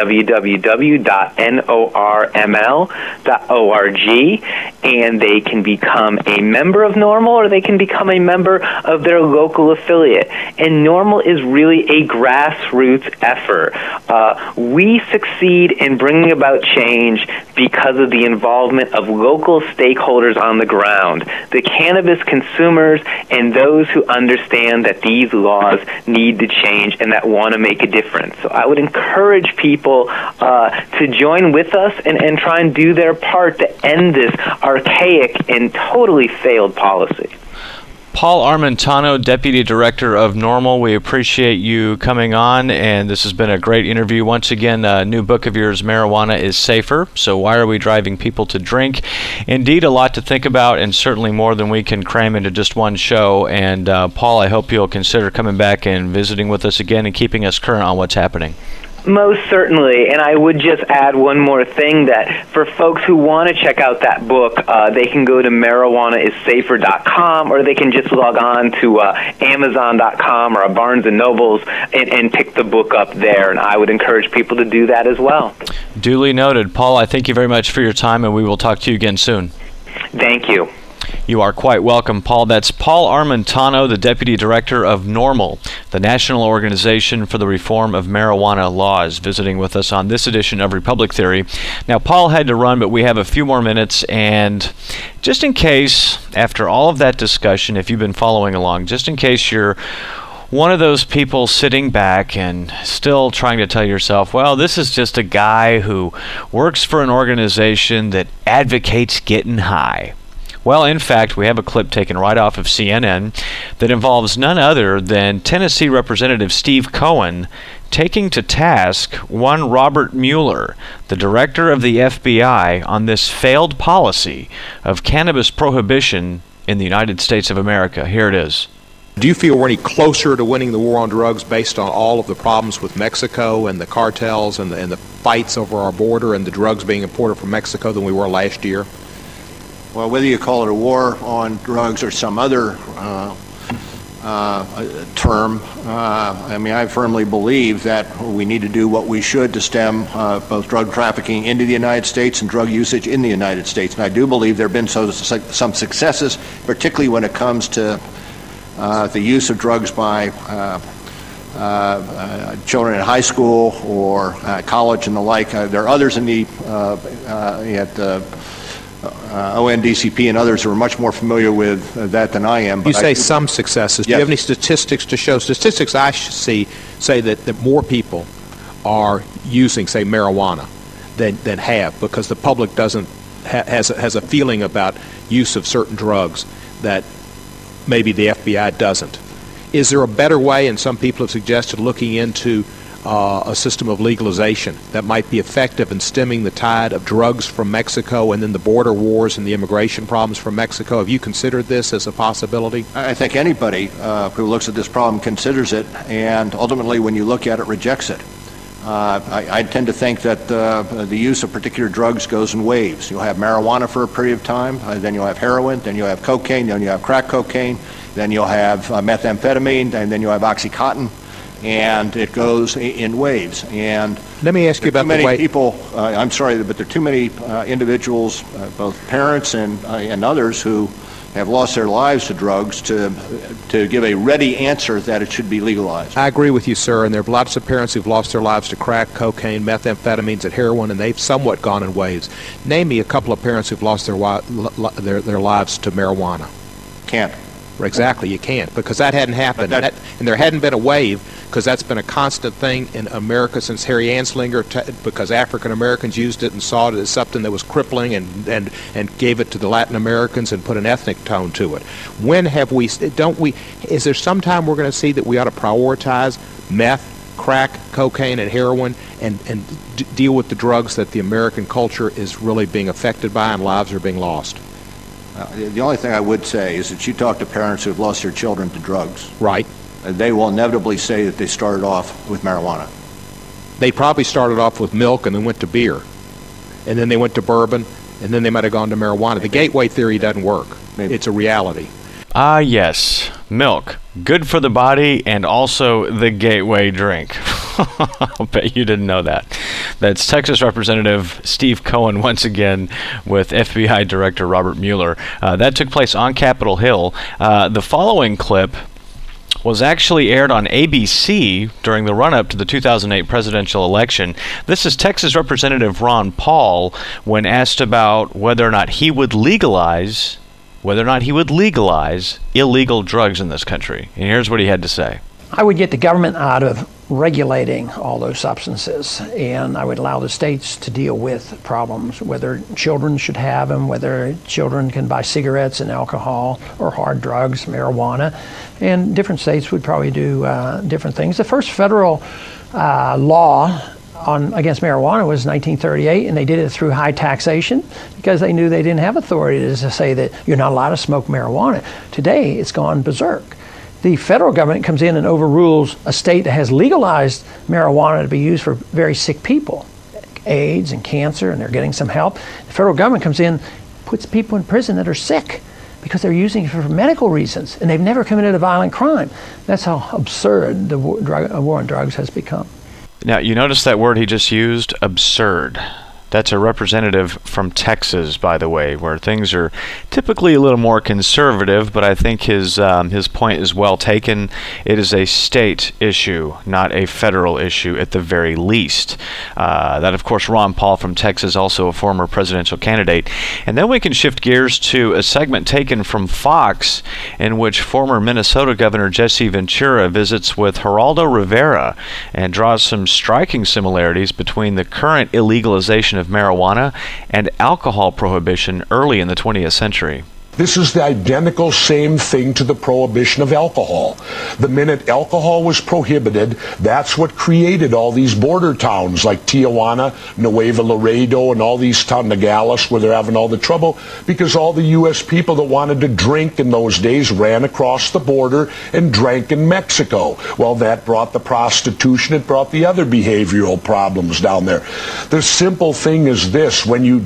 www.norml.org, and they can become a member of NORML, or they can become a member of their local affiliate. And NORML is really a grassroots effort. We succeed in bringing about change because of the involvement of local stakeholders on the ground, the cannabis consumers and those who understand that these laws need to change and that want to make a difference. So I would encourage people to join with us and try and do their part to end this archaic and totally failed policy. Paul Armentano, Deputy Director of NORML, we appreciate you coming on, and this has been a great interview. Once again, a new book of yours, Marijuana is Safer, So Why Are We Driving People to Drink? Indeed, a lot to think about, and certainly more than we can cram into just one show. And Paul, I hope you'll consider coming back and visiting with us again and keeping us current on what's happening. Most certainly, and I would just add one more thing, that for folks who want to check out that book, they can go to marijuanaissafer.com, or they can just log on to Amazon.com or Barnes & Noble's and pick the book up there, and I would encourage people to do that as well. Duly noted. Paul, I thank you very much for your time, and we will talk to you again soon. Thank you. You are quite welcome, Paul. That's Paul Armentano, the Deputy Director of NORML, the National Organization for the Reform of Marijuana Laws, visiting with us on this edition of Republic Theory. Now, Paul had to run, but we have a few more minutes, and just in case, after all of that discussion, if you've been following along, just in case you're one of those people sitting back and still trying to tell yourself, well, this is just a guy who works for an organization that advocates getting high. Well, in fact, we have a clip taken right off of CNN that involves none other than Tennessee Representative Steve Cohen taking to task one Robert Mueller, the director of the FBI, on this failed policy of cannabis prohibition in the United States of America. Here it is. Do you feel we're any closer to winning the war on drugs based on all of the problems with Mexico and the cartels and the fights over our border and the drugs being imported from Mexico than we were last year? Well, whether you call it a war on drugs or some other term, I mean, I firmly believe that we need to do what we should to stem both drug trafficking into the United States and drug usage in the United States. And I do believe there have been some successes, particularly when it comes to the use of drugs by children in high school or college and the like. There are others in the ONDCP and others who are much more familiar with that than I am. But you say some successes. Do you have any statistics to show? Statistics I see say that more people are using, say, marijuana than have, because the public doesn't has a feeling about use of certain drugs that maybe the FBI doesn't. Is there a better way, and some people have suggested looking into a system of legalization that might be effective in stemming the tide of drugs from Mexico and then the border wars and the immigration problems from Mexico? Have you considered this as a possibility? I think anybody who looks at this problem considers it, and ultimately when you look at it, rejects it. I tend to think that the use of particular drugs goes in waves. You'll have marijuana for a period of time, then you'll have heroin, then you'll have cocaine, then you'll have crack cocaine, then you'll have methamphetamine, and then you'll have OxyContin. And it goes in waves. And let me ask you about the way people. I'm sorry, but there are too many individuals, both parents and others, who have lost their lives to drugs to give a ready answer that it should be legalized. I agree with you, sir. And there are lots of parents who've lost their lives to crack, cocaine, methamphetamines, and heroin, and they've somewhat gone in waves. Name me a couple of parents who've lost their lives to marijuana. Can't. Exactly, you can't, because that hadn't happened, and there hadn't been a wave, because that's been a constant thing in America since Harry Anslinger, because African Americans used it and saw it as something that was crippling, and gave it to the Latin Americans and put an ethnic tone to it. When have we? Is there some time we're going to see that we ought to prioritize meth, crack, cocaine, and heroin, and deal with the drugs that the American culture is really being affected by and lives are being lost? The only thing I would say is that you talk to parents who have lost their children to drugs. Right. They will inevitably say that they started off with marijuana. They probably started off with milk and then went to beer. And then they went to bourbon, and then they might have gone to marijuana. The gateway theory doesn't work. Maybe. It's a reality. Ah, yes. Milk. Good for the body and also the gateway drink. I'll bet you didn't know that. That's Texas Representative Steve Cohen once again with FBI Director Robert Mueller. That took place on Capitol Hill. The following clip was actually aired on ABC during the run-up to the 2008 presidential election. This is Texas Representative Ron Paul when asked about whether or not he would legalize illegal drugs in this country. And here's what he had to say. I would get the government out of regulating all those substances, and I would allow the states to deal with problems, whether children should have them, whether children can buy cigarettes and alcohol or hard drugs, marijuana, and different states would probably do different things. The first federal law against marijuana was 1938, and they did it through high taxation because they knew they didn't have authority to say that you're not allowed to smoke marijuana. Today, it's gone berserk. The federal government comes in and overrules a state that has legalized marijuana to be used for very sick people, AIDS and cancer, and they're getting some help. The federal government comes in, puts people in prison that are sick because they're using it for medical reasons, and they've never committed a violent crime. That's how absurd the war on drugs has become. Now, you notice that word he just used, absurd. That's a representative from Texas, by the way, where things are typically a little more conservative, but I think his point is well taken. It is a state issue, not a federal issue at the very least. That, of course, Ron Paul from Texas, also a former presidential candidate. And then we can shift gears to a segment taken from Fox in which former Minnesota Governor Jesse Ventura visits with Geraldo Rivera and draws some striking similarities between the current illegalization of marijuana and alcohol prohibition early in the 20th century. This is the identical same thing to the prohibition of alcohol. The minute alcohol was prohibited, that's what created all these border towns like Tijuana, Nuevo Laredo, and all these towns, Nogales, where they're having all the trouble, because all the U.S. people that wanted to drink in those days ran across the border and drank in Mexico. Well, that brought the prostitution, it brought the other behavioral problems down there. The simple thing is this: when you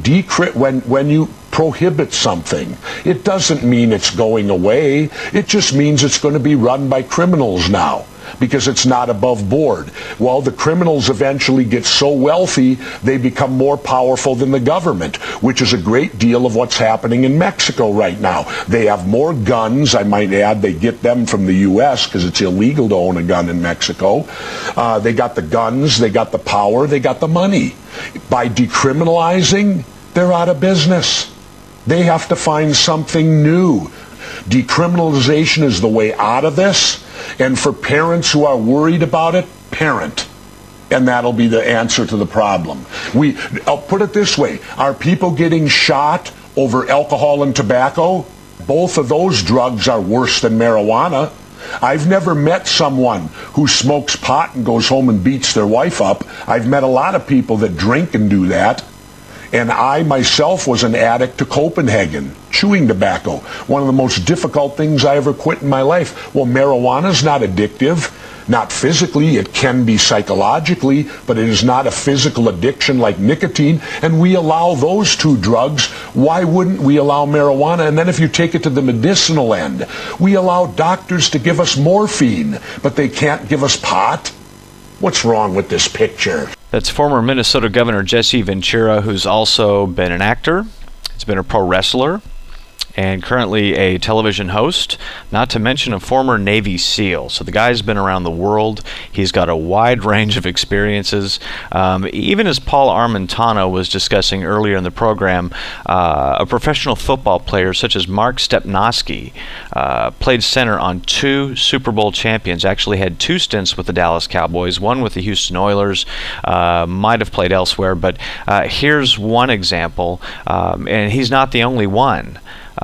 prohibit something, it doesn't mean it's going away. It just means it's going to be run by criminals now, because it's not above board. Well, the criminals eventually get so wealthy, they become more powerful than the government, which is a great deal of what's happening in Mexico right now. They have more guns, I might add. They get them from the U.S. because it's illegal to own a gun in Mexico. They got the guns, they got the power, they got the money. By decriminalizing, they're out of business. They have to find something new. Decriminalization is the way out of this, and for parents who are worried about it, parent. And that'll be the answer to the problem. I'll put it this way: are people getting shot over alcohol and tobacco? Both of those drugs are worse than marijuana. I've never met someone who smokes pot and goes home and beats their wife up. I've met a lot of people that drink and do that. And I myself was an addict to Copenhagen, chewing tobacco. One of the most difficult things I ever quit in my life. Well, marijuana's not addictive, not physically. It can be psychologically, but it is not a physical addiction like nicotine. And we allow those two drugs. Why wouldn't we allow marijuana? And then if you take it to the medicinal end, we allow doctors to give us morphine, but they can't give us pot. What's wrong with this picture? That's former Minnesota Governor Jesse Ventura, who's also been an actor, he's been a pro wrestler, and currently a television host, not to mention a former Navy SEAL. So the guy's been around the world. He's got a wide range of experiences. Even as Paul Armentano was discussing earlier in the program, a professional football player such as Mark Stepnoski played center on 2 Super Bowl champions, actually had 2 stints with the Dallas Cowboys, one with the Houston Oilers, might have played elsewhere, but here's one example, and he's not the only one.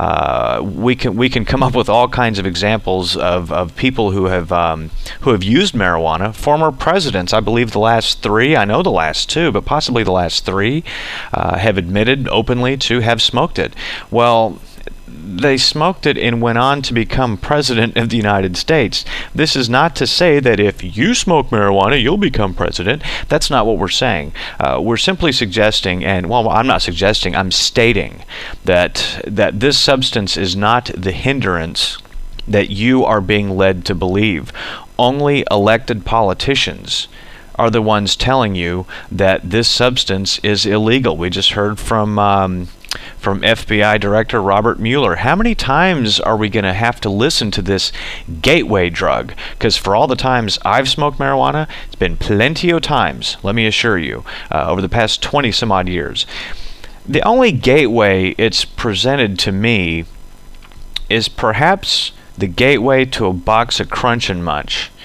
We can come up with all kinds of examples of people who have used marijuana. Former presidents, I believe the last 3, I know the last 2, but possibly the last 3 have admitted openly to have smoked it. Well, they smoked it and went on to become president of the United States. This is not to say that if you smoke marijuana, you'll become president. That's not what we're saying. We're simply suggesting, and well, I'm not suggesting, I'm stating that this substance is not the hindrance that you are being led to believe. Only elected politicians are the ones telling you that this substance is illegal. We just heard from FBI Director Robert Mueller. How many times are we going to have to listen to this gateway drug? Because for all the times I've smoked marijuana, it's been plenty of times, let me assure you, over the past 20 some odd years. The only gateway it's presented to me is perhaps the gateway to a box of Crunch and Munch.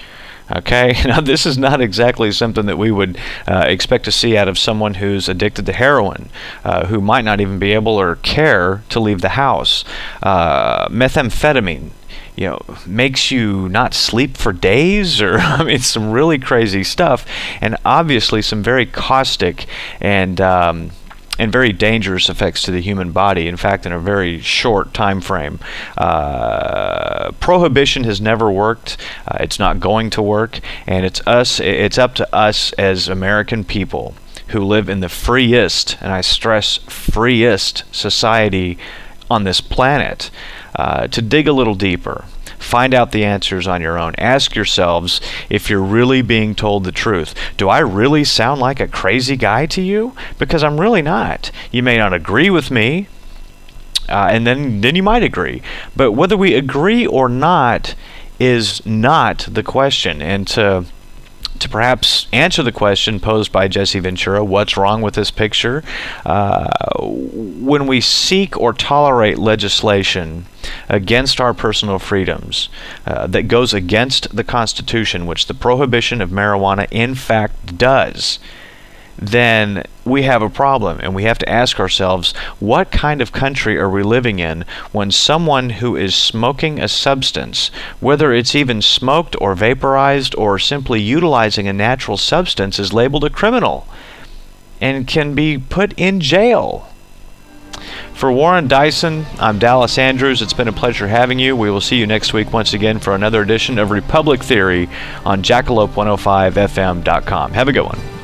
Okay, now this is not exactly something that we would expect to see out of someone who's addicted to heroin, who might not even be able or care to leave the house. Methamphetamine, makes you not sleep for days, or I mean, some really crazy stuff, and obviously some very caustic and very dangerous effects to the human body. In fact, in a very short time frame. Prohibition has never worked. It's not going to work, and it's up to us as American people who live in the freest, and I stress freest, society on this planet, to dig a little deeper. Find out the answers on your own. Ask yourselves if you're really being told the truth. Do I really sound like a crazy guy to you? Because I'm really not. You may not agree with me, and then you might agree. But whether we agree or not is not the question. And to perhaps answer the question posed by Jesse Ventura, what's wrong with this picture? When we seek or tolerate legislation against our personal freedoms that goes against the Constitution, which the prohibition of marijuana in fact does, then we have a problem, and we have to ask ourselves, what kind of country are we living in when someone who is smoking a substance, whether it's even smoked or vaporized or simply utilizing a natural substance, is labeled a criminal and can be put in jail? For Warren Dyson, I'm Dallas Andrews. It's been a pleasure having you. We will see you next week once again for another edition of Republic Theory on jackalope105fm.com. Have a good one.